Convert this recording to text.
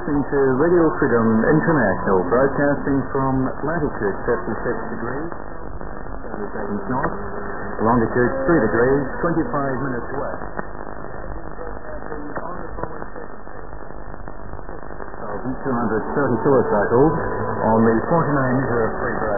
listening to Radio Freedom International, broadcasting from latitude 56 degrees, 30 seconds north, longitude 3 degrees, 25 minutes west. V230 kilocycles on the 49-meter free